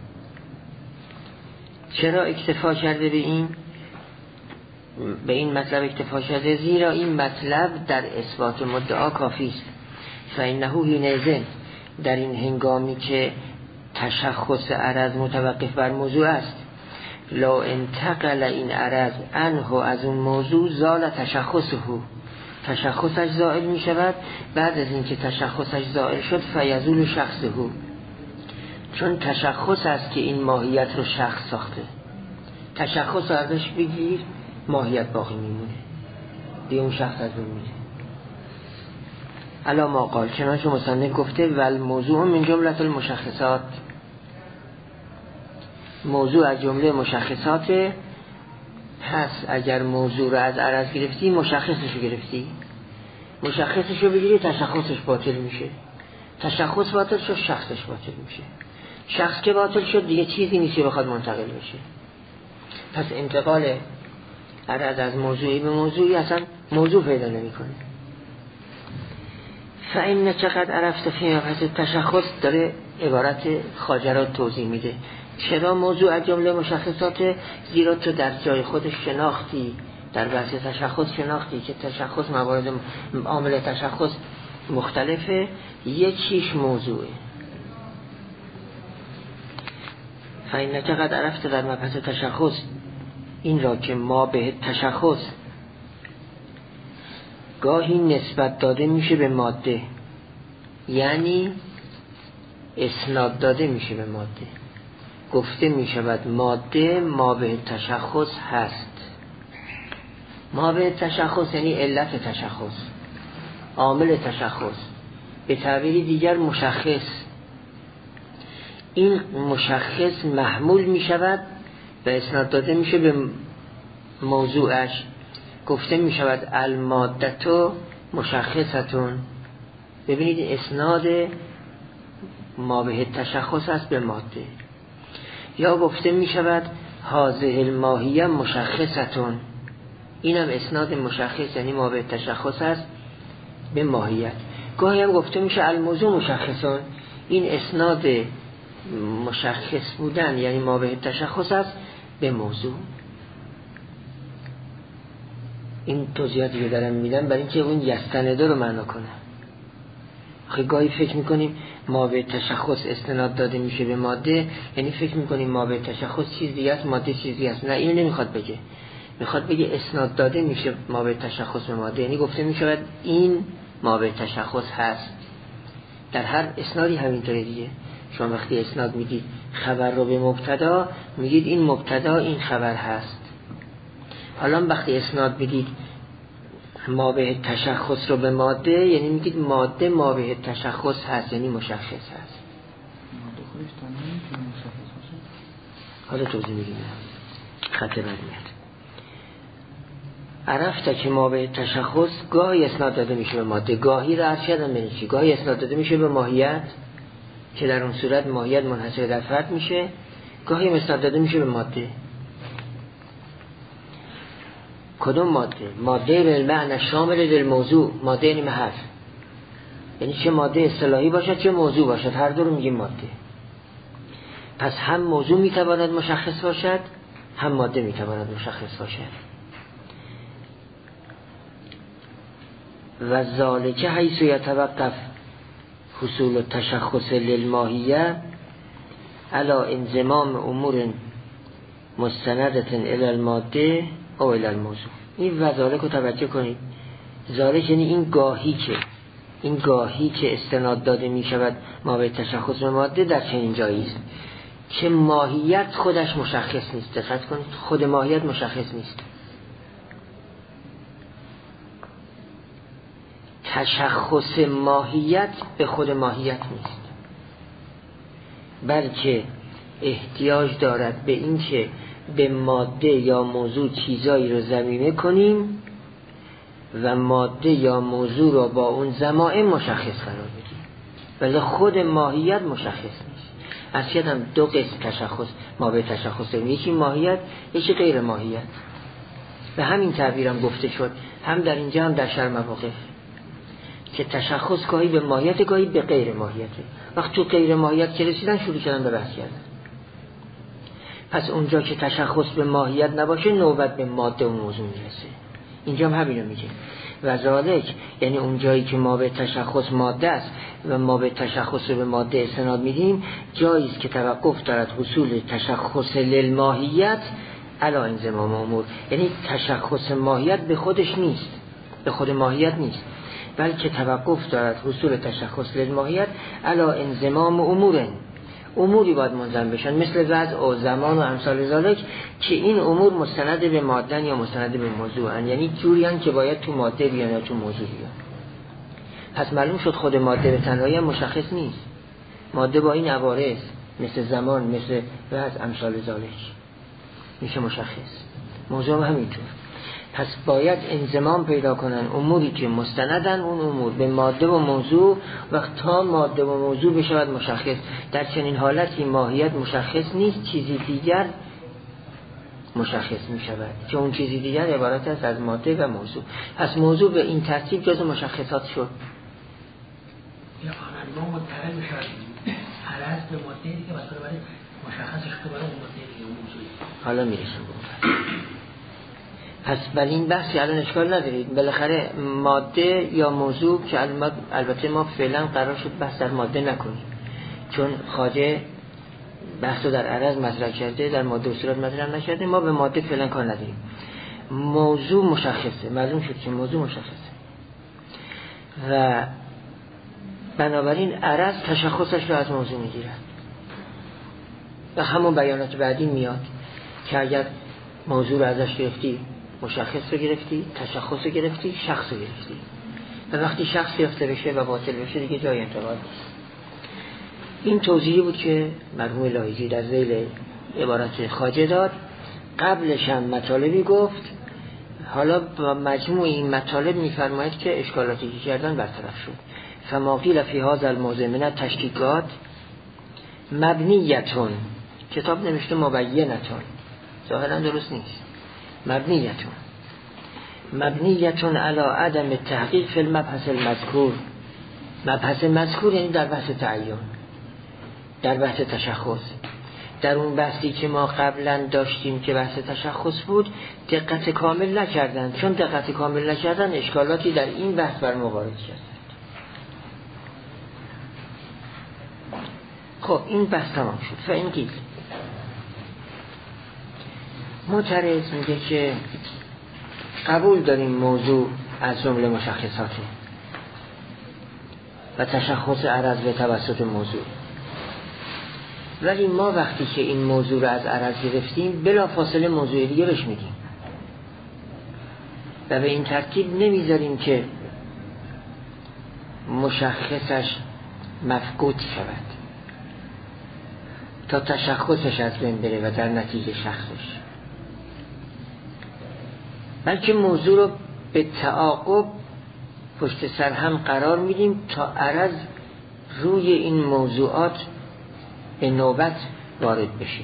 چرا اکتفا کرده به این به این مطلب اکتفا کرده؟ زیرا این مطلب در اثبات مدعا کافی است. فإنه حینئذ، در این هنگامی که تشخص عرض متوقف بر موضوع است، لا انتقل این عرض عنه، از اون موضوع زال تشخصه، تشخصش زائل می شود. بعد از اینکه تشخصش زائل شد فیزول شخصه، چون تشخص است که این ماهیت رو شخص ساخته. تشخص ازش بگیر ماهیت باقی میمونه، دیگه اون شخص از اون میره. الا ما قال، چنانچه مصنف گفته ول موضوع من جمله المشخصات، موضوع از جمله مشخصات. پس اگر موضوع رو از عرض گرفتی مشخصش رو گرفتی، مشخصش رو بگیری تشخصش باطل میشه، تشخص باطل شد شخصش باطل میشه، شخص که باطل شد دیگه چیزی نیست که بخواد منتقل بشه. پس انتقال عرض از موضوعی به موضوعی اصلا موضوع پیدا نمی کنه. فإن چقدر عرفت فی مبحث تشخص داره عبارت خواجه را توضیح میده. چرا موضوع از جمله مشخصات؟ زیرا تو در جای خودش شناختی، در بحث تشخص شناختی که تشخص موارد عامل تشخص مختلفه، یکیش موضوعه. فإن چقدر عرفت در مبحث تشخص این را که ما به تشخص گاهی نسبت داده میشه به ماده، یعنی اسناد داده میشه به ماده، گفته میشود ماده ما به تشخص هست. ما به تشخص یعنی علت تشخص، عامل تشخص، به تعبیر دیگر مشخص. این مشخص محمول میشود و اسناد داده میشه به موضوعش، گفته میشود المادتو مشخصتون. ببینید اسناد ما به تشخص است به ماده. یا گفته میشود هذه الماهیه مشخصتون، اینم اسناد مشخص یعنی ما به تشخص است به ماهیت. گاهی هم گفته میشه الموضوع مشخصون، این اسناد مشخص بودن یعنی ما به تشخص است به موضوع. این توضیحاتی که دارم میدم برای اینکه اون یستنده رو معنا کنه. خیلی گاهی فکر میکنیم ما به تشخص استناد داده میشه به ماده، یعنی فکر میکنیم ما به تشخص چیز دیگه است ماده چیز دیگه است. نه، اینو نمیخواد بگه، میخواد بگه اسناد داده میشه ما به تشخص به ماده، یعنی گفته میشود این ما به تشخص هست. در هر اسنادی همینطوره دیگه. شما وقتی اسناد میدید خبر رو به مبتدا، میگید این مبتدا این خبر هست. حالا وقتی اسناد میدید ما به تشخص رو به ماده، یعنی میگید ماده ما به تشخص هست یعنی مشخص هست. ماده خودش تنها نمیتونه مشخص باشه. حالا توضیح میگیم خط بعد میاد. عرفت که ما به تشخص گاهی اسناد داده میشه به ماده، گاهی را عرض کردم بینید چی، گاهی اسناد داده میشه به ماهیت که در اون صورت ماهیت منحصر در فرد میشه، گاهی اسناد داده میشه به ماده. کدوم ماده؟ ماده بالمعنی شامل للموضوع، ماده یعنی محل، یعنی چه ماده اصطلاحی باشد چه موضوع باشد، هر دو رو میگیم ماده. پس هم موضوع میتواند مشخص باشد هم ماده میتواند مشخص باشد. و ذالک حیث یتوقف حصول التشخص للماهیه علی انضمام امور مستندة الی الماده او الی الموضوع. این و ذالک رو توجه کنید. ذالک یعنی این گاهی که این گاهی که استناد داده می شود ما به تشخص به ماده در چنین جایی است که ماهیت خودش مشخص نیست. دقت کنید، خود ماهیت مشخص نیست. تشخص ماهیت به خود ماهیت نیست، بلکه احتیاج دارد به این که به ماده یا موضوع چیزایی رو ضمیمه کنیم و ماده یا موضوع رو با اون ضمائم مشخص قرار بدیم، ولی خود ماهیت مشخص نیست. اصلا هم دو قسم تشخص ما به تشخص داریم، یکی ماهیت یکی غیر ماهیت. به همین تعبیرم گفته شد هم در اینجا هم در شرح مواقف که تشخص گاهی به ماهیت گاهی به غیر ماهیته. وقت تو غیر ماهیت که رسیدن شروع کردن به بحث کردن. پس اونجا که تشخص به ماهیت نباشه نوبت به ماده و موضوع میرسه. اینجا هم همینو میگه. و ذالک یعنی اونجایی که ما به تشخص ماده است و ما به تشخص به ماده استناد میدیم، جایی است که توقف دارد حصول تشخص للماهیت علی انضمام امور، یعنی تشخص ماهیت به خودش نیست، به خود ماهیت نیست، بلکه توقف دارد حصول تشخص للماهیت علا انضمام امور، اموری باید منضم بشن مثل وضع و زمان و امثال ذالک که این امور مستند به ماده یا مستند به موضوع هن. یعنی جوری هن که باید تو ماده بیان یا تو موضوع بیان. پس معلوم شد خود ماده به تنهایی هم مشخص نیست، ماده با این عوارض مثل زمان مثل وضع امثال ذالک میشه مشخص، موضوع هم همینطور. پس باید انضمام پیدا کنن اموری که مستندن اون امور به ماده و موضوع، وقت تا ماده و موضوع بشود مشخص. در چنین حالتی ماهیت مشخص نیست، چیزی دیگر مشخص می شود که اون چیزی دیگر عبارت است از ماده و موضوع. پس موضوع به این ترتیب جز مشخصات شد. یا آنما متعلق می شود عرض به ماده دیگه بسیار برای مشخصش که برای اون ماده دیگه موضوعی. حالا میرسیم به اون. پس برای این بحثی الان اشکال ندارید، بالاخره ماده یا موضوع که البته ما فعلا قرار شد بحث در ماده نکنیم چون خواجه بحث رو در عرض مطرح کرده، در ماده و صورت مطرح نکرده، ما به ماده فعلا کار نداریم. موضوع مشخصه، معلوم شد که موضوع مشخصه و بنابراین عرض تشخصش رو از موضوع میگیرد و همون بیانات بعدی میاد که اگر موضوع رو ازش گرفتی مشخص رو گرفتی، تشخص رو گرفتی، شخص رو گرفتی و وقتی شخص گرفته بشه و باطل بشه دیگه جای انتقاد نیست. این توضیحی بود که مرحوم لاهیجی در ذیل عبارت خواجه داد. قبلش هم مطالبی گفت، حالا با مجموع این مطالب میفرماید که اشکالاتی که کردن برطرف شد. فما قیل فی هذا الموضع من التشکیکات مبنیتون، کتاب نوشته مبینتون، ظاهرا درست نیست، مبنیتون مبنیتون علی عدم تحقیق فی المبحث المذکور. مبحث مذکور یعنی در بحث تعین، در بحث تشخص. در اون بحثی که ما قبلا داشتیم که بحث تشخص بود دقت کامل نکردن، چون دقت کامل نکردن اشکالاتی در این بحث بر ما وارد کردند. خب این بحث تمام شد. فاین قیل، معترض میگه که قبول داریم موضوع از جمله مشخصاته و تشخص عرض به توسط موضوع، ولی ما وقتی که این موضوع رو از عرض گرفتیم بلا فاصله موضوع دیگه بهش میدیم و به این ترتیب نمیذاریم که مشخصش مفقود شود تا تشخصش از بین بره و در نتیجه شخصش، بلکه موضوع رو به تعاقب پشت سر هم قرار میدیم تا عرض روی این موضوعات به نوبت وارد بشه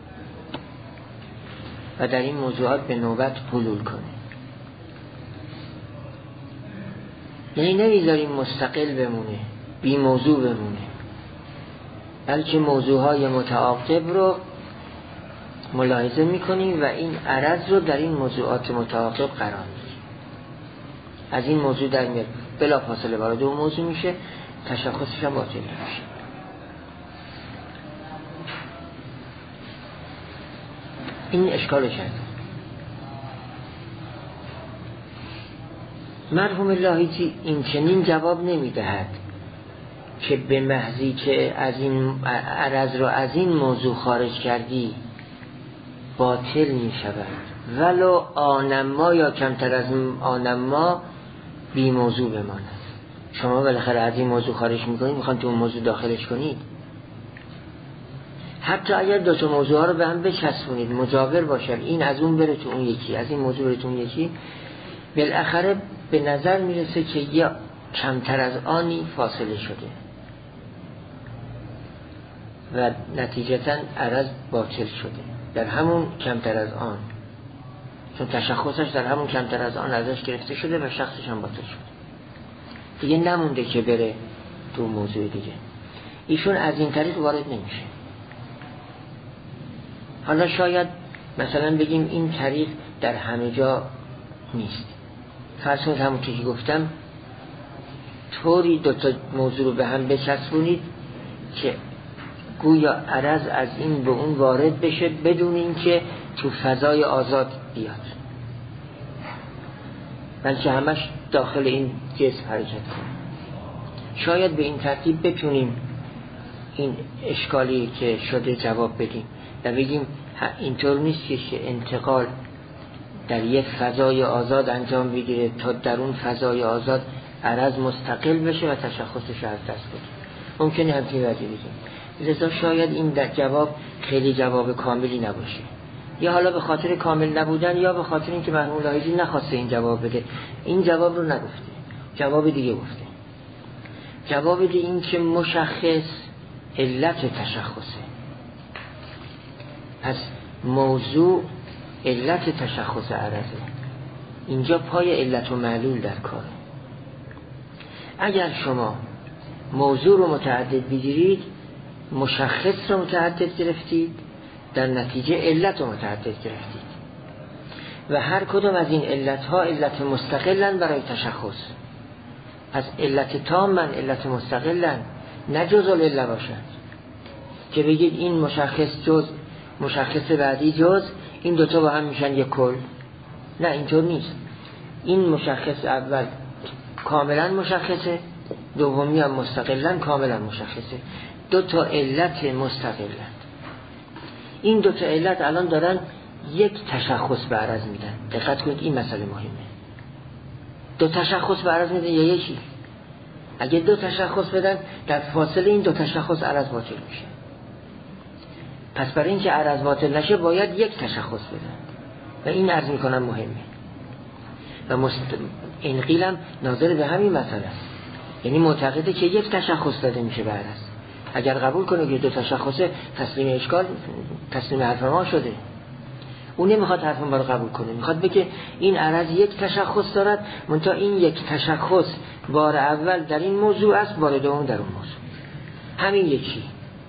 و در این موضوعات به نوبت حلول کنه. یعنی نمیذاریم مستقل بمونه، بی موضوع بمونه، بلکه موضوعهای متعاقب رو ملاحظه میکنیم و این عرض رو در این موضوعات متعاقب قرار میدیم. از این موضوع در میاد بلا فاصله وارد اون موضوع میشه، تشخصش هم باطل نمیشه. این اشکال کرد. مرحوم لاهیجی این چنین جواب نمیدهد که به محضی که از این عرض رو از این موضوع خارج کردی باطل می شود، ولو آنما یا کمتر از آنما بی موضوع بماند. شما بالاخره از این موضوع خارج می کنید، میخوان تو اون موضوع داخلش کنید. حتی اگر دو تا موضوع ها رو به هم بچسبونید مجاور باشن، این از اون بره تو اون یکی، از این موضوع بره تو اون یکی، بالاخره به نظر میرسه که یا کمتر از آنی فاصله شده و نتیجتا عرض باطل شده در همون کمتر از آن، چون تشخصش در همون کمتر از آن ازش گرفته شده و شخصش هم باطل شده، دیگه نمونده که بره تو موضوع دیگه. ایشون از این طریق وارد نمیشه. حالا شاید مثلا بگیم این طریق در همه جا نیست، فرض کنید همونطور که گفتم طوری دوتا موضوع رو به هم بچسبونید که گویا عرض از این به اون وارد بشه بدون اینکه تو فضای آزاد بیاد بلکه همش داخل این جسم حرکت کنه. شاید به این ترتیب بتونیم این اشکالی که شده جواب بدیم و بگیم اینطور نیست که انتقال در یک فضای آزاد انجام بگیره تا در اون فضای آزاد عرض مستقل بشه و تشخصش از دست بده. ممکنه همچین وضعی بگیم. لذا شاید این در جواب خیلی جواب کاملی نباشه، یا حالا به خاطر کامل نبودن یا به خاطر اینکه مرحوم لاهیجی نخواسته این جواب بده، این جواب رو نگفته، جواب دیگه گفته. جواب دیگه این که مشخص علت تشخصه. پس موضوع علت تشخص عرضه. اینجا پای علت و معلول در کاره. اگر شما موضوع رو متعدد بگیرید، مشخص رو متعدد گرفتید، در نتیجه علت رو متعدد گرفتید و هر کدوم از این علت ها علت مستقلن برای تشخص. پس علت تامن، علت مستقلن، نه جزء العله باشد که بگید این مشخص جز، مشخص بعدی جز، این دوتا با هم میشن یک کل. نه، اینطور نیست. این مشخص اول کاملا مشخصه، دومی هم مستقلن کاملا مشخصه. دو تا علت مستقلن. این دو تا علت الان دارن یک تشخص به عرض میدن. دقت کنید، این مسئله مهمه. دو تشخص به عرض میدن یا یکی؟ اگه دو تشخص بدن، در فاصله این دو تشخص عرض باطل میشه. پس برای اینکه عرض باطل نشه باید یک تشخص بدن و این عرض میکنم مهمه و مست... انقیلم ناظر به همین مسئله است. یعنی معتقده که یک تشخص داده میشه به عرض. اگر قبول کنه که دو تشخصه، تسلیم اشکال، تسلیم حرف ما شده. اون نمیخواد حرف ما رو قبول کنه، میخواد بگه این عرض یک تشخص دارد، منتها این یک تشخص بار اول در این موضوع است، بار دوم در اون موضوع. همین یکی.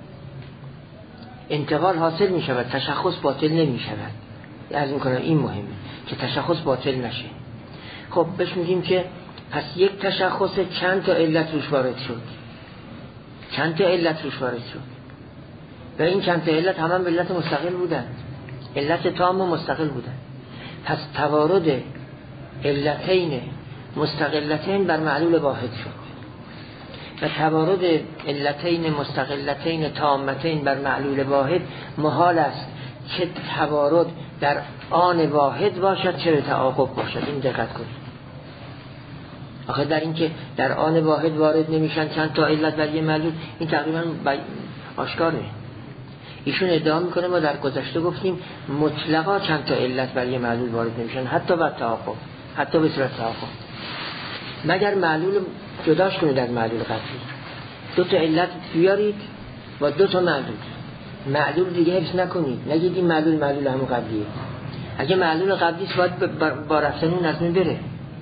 انتقال حاصل میشود، تشخص باطل نمیشود. عرض میکنم این مهمه که تشخص باطل نشه. خب بهش میگیم که پس یک تشخص چند تا علت روش وارد شد، چند تا علت روش وارد شد و این چند تا علت هم هم علت مستقل بودن، علت تام و مستقل بودن. پس توارد علتین مستقلتین بر معلول واحد شد و توارد علتین مستقلتین تامتین بر معلول واحد محال است چه توارد در آن واحد باشد چه به تعاقب باشد. این دقت کنید. آخه در این که در آن واحد وارد نمیشن چند تا علت بر یه معلول، این تقریبا آشکاره. ایشون ادعا میکنه ما در گذشته گفتیم مطلقا چند تا علت بر یه معلول وارد نمیشن، حتی بر تعاقب، حتی به صورت تعاقب، مگر معلول جداش کنید از معلول قطعی. دو تا علت بیارید و دو تا معلول معلول دیگه حفظ نکنید، نگید این معلول معلول همون قبلیه. اگه معلول قبلیست باید با رفتن اون از من بره.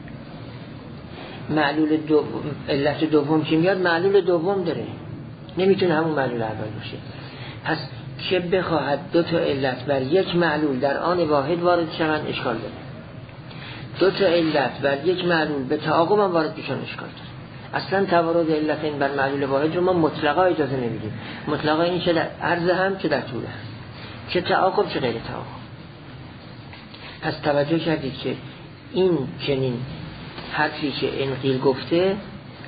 معلول دو... علت دوم که میاد معلول دوم داره، نمیتونه همون معلول اول باشه. پس که بخواهد دو تا علت بر یک معلول در آن واحد وارد شوند اشکال داره. دو تا علت بر یک معلول به تعاقب هم وارد بشن اشکال داره. اصلا توارد علتین بر معلول واحد رو ما مطلقا اجازه نمیدیم. مطلقا این چه در عرض هم چه در طول هم، چه تعاقب چه غیر تعاقب. پس توجه کردید که این چنین حرفی که انقیل گفته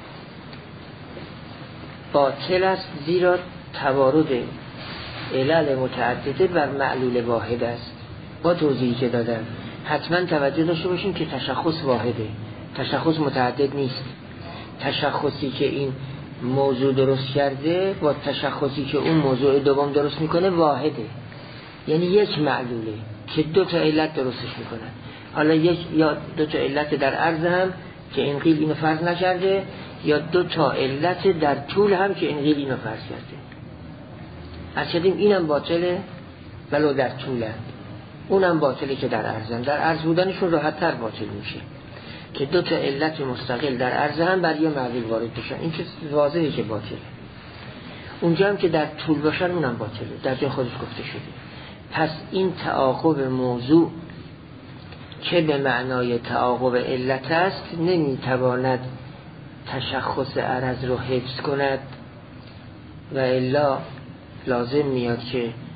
باطل است، زیرا توارد علل متعدده بر معلول واحد است. با توضیحی که دادم حتما توجه داشته باشیم که تشخص واحده، تشخص متعدد نیست. تشخصی که این موضوع درست کرده با تشخصی که اون موضوع دوم درست میکنه واحده، یعنی یک معلوله که دو تا علت درستش میکنن. حالا یک یا دو تا علت در عرض هم که انقیل اینو فرض نکرده، یا دو تا علت در طول هم که انقیل اینو فرض کرده. از شدیم اینم باطله ولو در طوله، اونم باطله که در عرضم. در عرض بودنشون راحت تر باطل میشه که دو تا علت مستقل در عرض هم بر یه معلول وارد بشن. این که واضحه که باطله. اونجا هم که در طول باشن اونم باطله، در جای خودش گفته شده. پس این تعاقب موضوع که به معنای تعاقب علت است نمیتواند تشخص عرض رو حفظ کند و الا لازم میاد که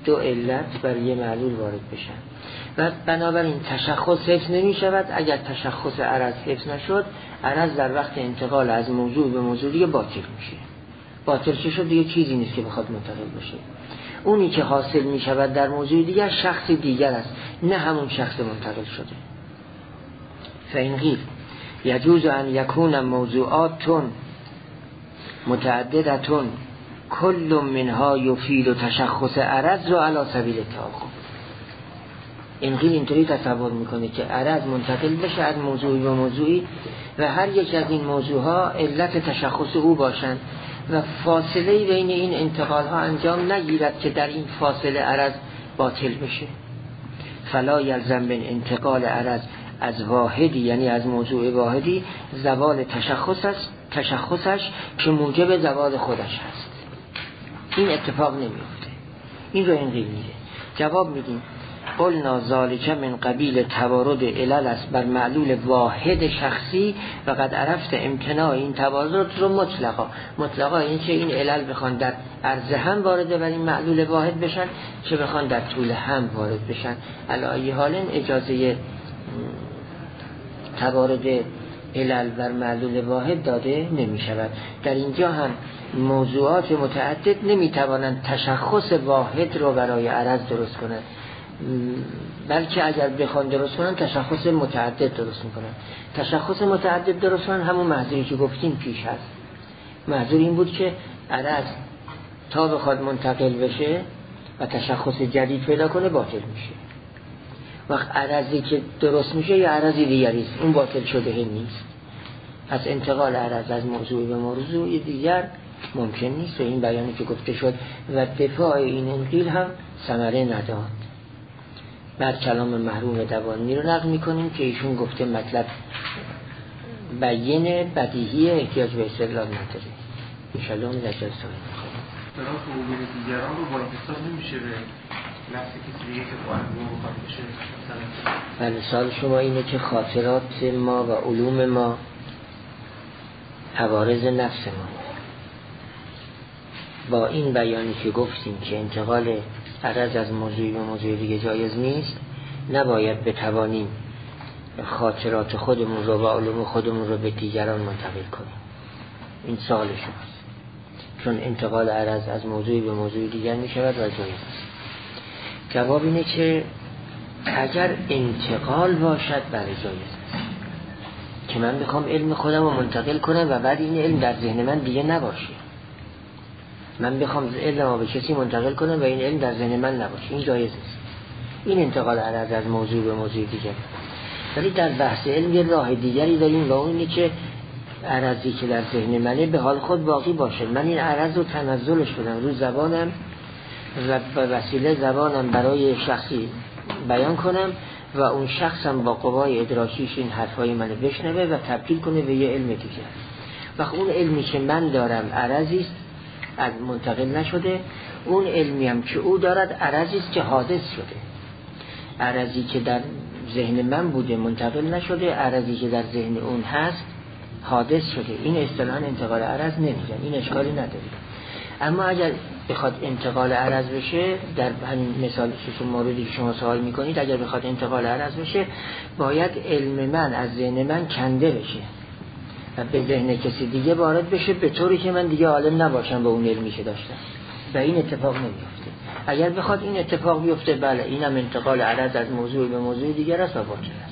دو علت بر یه معلول وارد بشن و بنابراین تشخص حفظ نمی شود. اگر تشخص عرض حفظ نشد، عرض در وقت انتقال از موضوع به موضوع دیگه باطل میشه. باطل چه شد؟ دیگه چیزی نیست که بخواد منتقل بشه. اونی که حاصل می شود در موضوع دیگر شخص دیگر است، نه همون شخص منتقل شده. فإن قیل یجوز ان یکون موضوعات متعددتون کل منها یفید تشخص عرض رو علی سبیل التعاقب. این قیل اینطوری تصور میکنه که عرض منتقل بشه از موضوعی به موضوعی و هر یک از این موضوع ها علت تشخص او باشند و فاصله بین این انتقال ها انجام نگیرد که در این فاصله عرض باطل بشه. فلا یلزم من انتقال عرض از واحدی، یعنی از موضوع واحدی، زوال تشخص است تشخصش که موجب زوال خودش هست. این اتفاق نمیفته. این رو این قیل میگه. جواب میدیم قلنا ذالک من قبیل توارد علل است بر معلول واحد شخصی و قد عرفت امتناع این توارد رو مطلقا. مطلقا این که این علل بخوان در عرض هم وارد بر این معلول واحد بشن، چه بخوان در طول هم وارد بشن. علی ای حال اجازه توارد علل بر معلول واحد داده نمی شود. در اینجا هم موضوعات متعدد نمی توانند تشخص واحد رو برای عرض درست کنند، بلکه اگر بخوان درست کنن تشخص متعدد درست میکنن. تشخص متعدد درست کنن همون محضوری که گفتیم پیش هست. محضور این بود که عرض تا بخواد منتقل بشه و تشخص جدید پیدا کنه باطل میشه. وقت عرضی که درست میشه یا عرضی دیگری است، اون باطل شده نیست. پس انتقال عرض از موضوع به موضوع دیگر ممکن نیست و این بیانی که گفته شد و دفاع این انقیل هم ثمره نداد. بعد کلام محروم دوانی رو نقل میکنیم که ایشون گفته مطلب بیان بدیهی احتیاج به استدلال نداره. انشاءالله اون نجاز سایی میخوایم برای فعوبین دیگران رو باید حساب نمیشه به نفس کسی دیگه که با علوم بخواد بشه. بله، سال شما اینه که خاطرات ما و علوم ما عوارض نفس ما. با این بیانی که گفتیم که انتقال عرض از موضوعی به موضوع دیگه جایز نیست، نباید بتوانیم خاطرات خودمون رو و علوم خودمون رو به دیگران منتقل کنیم. این سوال شماست. چون انتقال عرض از موضوعی به موضوع دیگر می شود و جایز است. جواب اینه که اگر انتقال باشد برای جایز است که من بخوام علم خودم رو منتقل کنم و بعد این علم در ذهن من دیگه نباشه. من بخوام علم رو به کسی منتقل کنم و این علم در ذهن من نباشه، این جایز نیست. این انتقال عرض از موضوع به موضوع دیگر. ولی در بحث علم یه راه دیگری داریم و اونی که عرضی که در ذهن منه به حال خود باقی باشه. من این عرض رو تنزلش بدم رو زبانم و به وسیله زبانم برای شخصی بیان کنم و اون شخصم با قوای ادراکیش این حرفای منو بشنوه و تبدیل کنه به یه علم دیگر. وقت اون علمی که من دارم عرضی است از منتقل نشده، اون علمی هم که او دارد عرضی است که حادث شده. عرضی که در ذهن من بوده منتقل نشده، عرضی که در ذهن اون هست حادث شده. این اصطلاحاً انتقال عرض نمیگن، این اشکالی نداره. اما اگر بخواد انتقال عرض بشه، در همین مثال خصوص موردی که شما سوال میکنید، اگر بخواد انتقال عرض بشه باید علم من از ذهن من کنده بشه و به ذهن کسی دیگه وارد بشه، به طوری که من دیگه عالم نباشم به اون علمی که داشتم و این اتفاق نمیفته. اگر بخواد این اتفاق بیفته، بله اینم انتقال عرض از موضوع به موضوع دیگر است و باطل است.